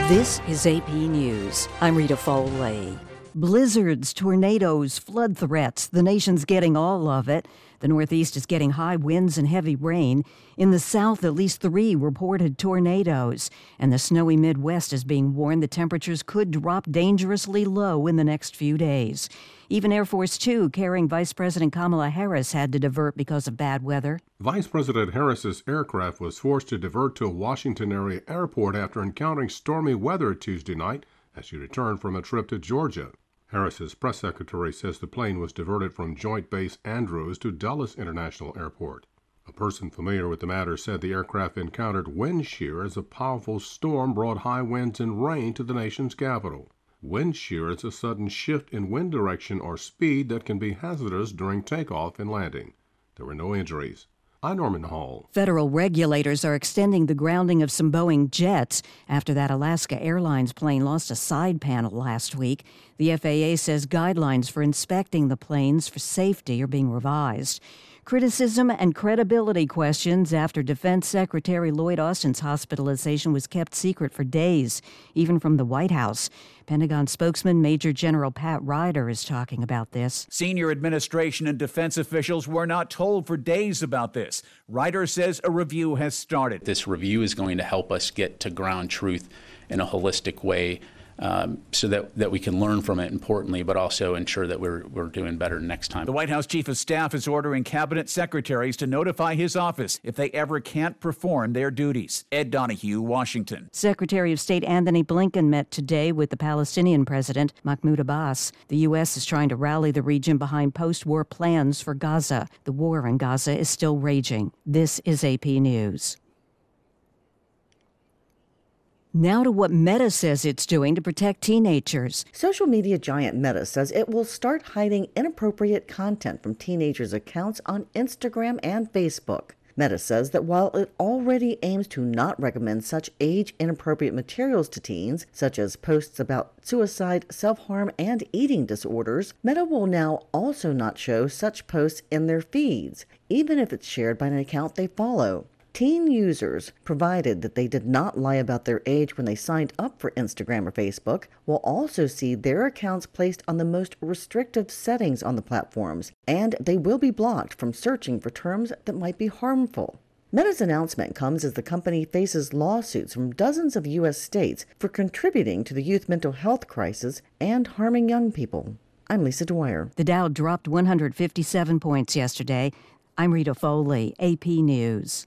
This is AP News. I'm Rita Foley. Blizzards, tornadoes, flood threats. The nation's getting all of it. The Northeast is getting high winds and heavy rain. In the South, at least 3 reported tornadoes. And the snowy Midwest is being warned the temperatures could drop dangerously low in the next few days. Even Air Force Two, carrying Vice President Kamala Harris, had to divert because of bad weather. Vice President Harris's aircraft was forced to divert to a Washington area airport after encountering stormy weather Tuesday night as she returned from a trip to Georgia. Harris's press secretary says the plane was diverted from Joint Base Andrews to Dulles International Airport. A person familiar with the matter said the aircraft encountered wind shear as a powerful storm brought high winds and rain to the nation's capital. Wind shear is a sudden shift in wind direction or speed that can be hazardous during takeoff and landing. There were no injuries. I'm Norman Hall. Federal regulators are extending the grounding of some Boeing jets after that Alaska Airlines plane lost a side panel last week. The FAA says guidelines for inspecting the planes for safety are being revised. Criticism and credibility questions after Defense Secretary Lloyd Austin's hospitalization was kept secret for days, even from the White House. Pentagon spokesman Major General Pat Ryder is talking about this. Senior administration and defense officials were not told for days about this. Ryder says a review has started. This review is going to help us get to ground truth in a holistic way, so that we can learn from it, importantly, but also ensure that we're doing better next time. The White House Chief of Staff is ordering cabinet secretaries to notify his office if they ever can't perform their duties. Ed Donahue, Washington. Secretary of State Anthony Blinken met today with the Palestinian president, Mahmoud Abbas. The U.S. is trying to rally the region behind post-war plans for Gaza. The war in Gaza is still raging. This is AP News. Now to what Meta says it's doing to protect teenagers. Social media giant Meta says it will start hiding inappropriate content from teenagers' accounts on Instagram and Facebook. Meta says that while it already aims to not recommend such age-inappropriate materials to teens, such as posts about suicide, self-harm, and eating disorders, Meta will now also not show such posts in their feeds, even if it's shared by an account they follow. Teen users, provided that they did not lie about their age when they signed up for Instagram or Facebook, will also see their accounts placed on the most restrictive settings on the platforms, and they will be blocked from searching for terms that might be harmful. Meta's announcement comes as the company faces lawsuits from dozens of U.S. states for contributing to the youth mental health crisis and harming young people. I'm Lisa Dwyer. The Dow dropped 157 points yesterday. I'm Rita Foley, AP News.